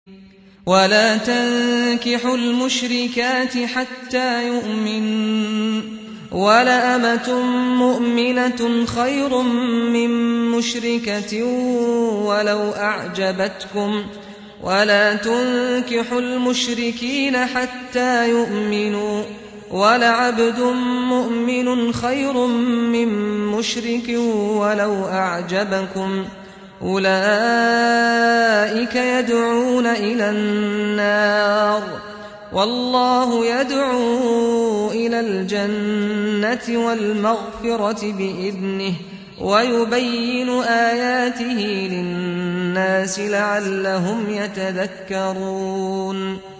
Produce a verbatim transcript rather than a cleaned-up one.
ولا تنكحوا المشركات حتى يؤمنن ولأمة مؤمنة خير من مشركة ولو أعجبتكم ولا تنكحوا المشركين حتى يؤمنوا ولعبد مؤمن خير من مشرك ولو أعجبكم أولئك يدعون إلى النار والله يدعو إلى الجنة والمغفرة بإذنه ويبين آياته للناس لعلهم يتذكرون